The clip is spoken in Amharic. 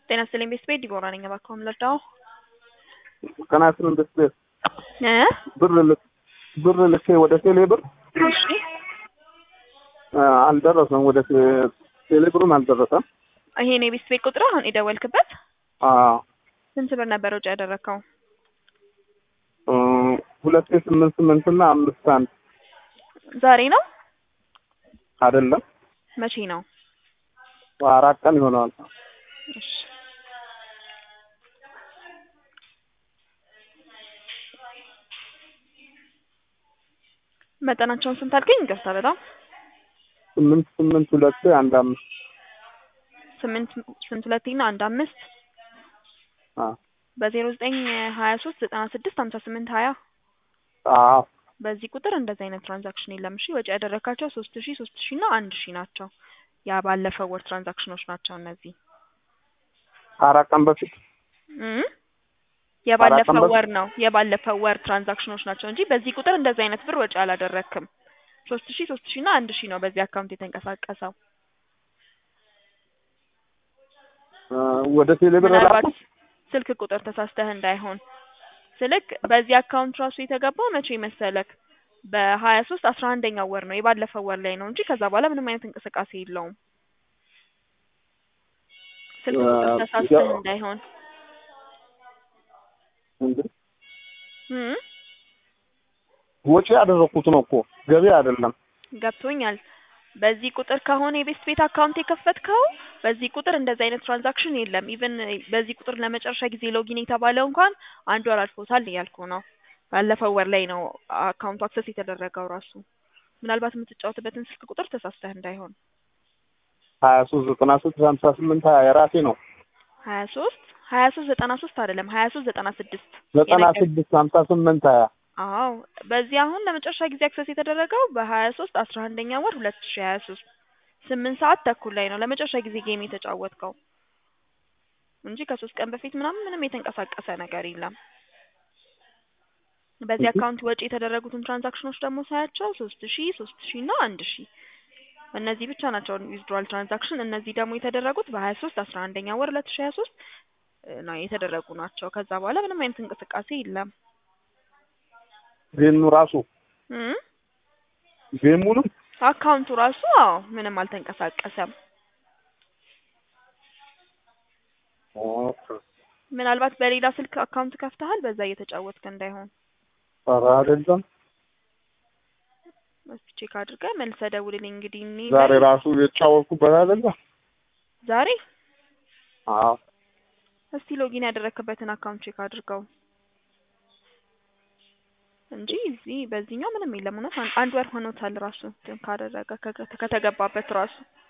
ጤና ይስጥልኝ ቤት ዲቦራ ነኝ። እባክዎን ልርዳዎ? ቀናትን እንደዚህ እ ብር ልኬ ወደ ቴሌ ብር እሺ አልደረሰም። ወደ ቴሌ ብሩን አልደረሰም። ይሄ ነው የቤት ቁጥር አሁን የደወልክበት? አዎ ስንት ብር ነበር ወጪ ያደረከው? 2888 እና 51 ዛሬ ነው አይደለም፣ መቼ ነው? 4 ቀን ይሆናል። እሺ መጠናቸውን ስንት አልከኝ? ይቅርታ በጣም 88215 882 እና 15 በ0923965820 አዎ በዚህ ቁጥር እንደዚህ አይነት ትራንዛክሽን የለም። እሺ ወጪ ያደረካቸው 3000 እና 1000 ናቸው። ያ ባለፈው ወር ትራንዛክሽኖች ናቸው እነዚህ። 4 ቀን በፊት የባለፈው ወር ነው። የባለፈው ወር ትራንዛክሽኖች ናቸው እንጂ በዚህ ቁጥር እንደዚህ አይነት ብር ወጪ አላደረክም። 3000 እና 1000 ነው በዚህ አካውንት የተንቀሳቀሰው። ወደ ቴሌ ብር ምናልባት ስልክ ቁጥር ተሳስተህ እንዳይሆን ስልክ በዚህ አካውንት ራሱ የተገባው መቼ መሰለክ? በ23 11ኛው ወር ነው የባለፈው ወር ላይ ነው እንጂ ከዛ በኋላ ምንም አይነት እንቅስቃሴ የለውም። ስልክ ቁጥር ተሳስተህ እንዳይሆን ወጪ ያደረኩት ነው እኮ ገቢ አይደለም። ገብቶኛል። በዚህ ቁጥር ከሆነ የቤት አካውንት የከፈትከው በዚህ ቁጥር እንደዚህ አይነት ትራንዛክሽን የለም። ኢቭን በዚህ ቁጥር ለመጨረሻ ጊዜ ሎጊን የተባለው እንኳን 1 ወር አልፎታል እያልኩ ነው። ባለፈው ወር ላይ ነው አካውንቱ አክሰስ የተደረገው ራሱ። ምናልባት የምትጫወትበትን ስልክ ቁጥር ተሳስተህ እንዳይሆን 239658 የራሴ ነው። 2393 አይደለም 2396 9658 አዎ በዚህ አሁን ለመጨረሻ ጊዜ አክሰስ የተደረገው በ23 11ኛው ወር 2023 8 ሰዓት ተኩል ላይ ነው ለመጨረሻ ጊዜ ጌም የተጫወትከው እንጂ ከ3 ቀን በፊት ምንም የተንቀሳቀሰ ነገር የለም። በዚህ አካውንት ወጪ የተደረጉትን ትራንዛክሽኖች ደግሞ ሳያቸው 3000 እና 1000 እነዚህ ብቻ ናቸው ዊዝድሮዋል ትራንዛክሽን። እነዚህ ደግሞ የተደረጉት በ23 11ኛው ወር 2023 ነው የተደረጉ ናቸው። ከዛ በኋላ ምንም አይነት እንቅስቃሴ የለም። ጌሙ ራሱ ጌሙንም አካውንቱ ራሱ ምንም አልተንቀሳቀሰም። ምናልባት በሌላ ስልክ አካውንት ከፍተሃል በዛ እየተጫወትክ እንዳይሆን። አይደለም እስኪ ቼክ አድርገህ መልሰህ ደውልልኝ። እንግዲህ ዛሬ ራሱ የተጫወትኩበት አይደለም ዛሬ። አዎ እስቲ ሎጊን ያደረክበትን አካውንት ቼክ አድርገው እንጂ እዚህ በዚህኛው ምንም የለም። እውነት 1 ወር ሆኖታል ራሱ ካደረገ ከተገባበት ራሱ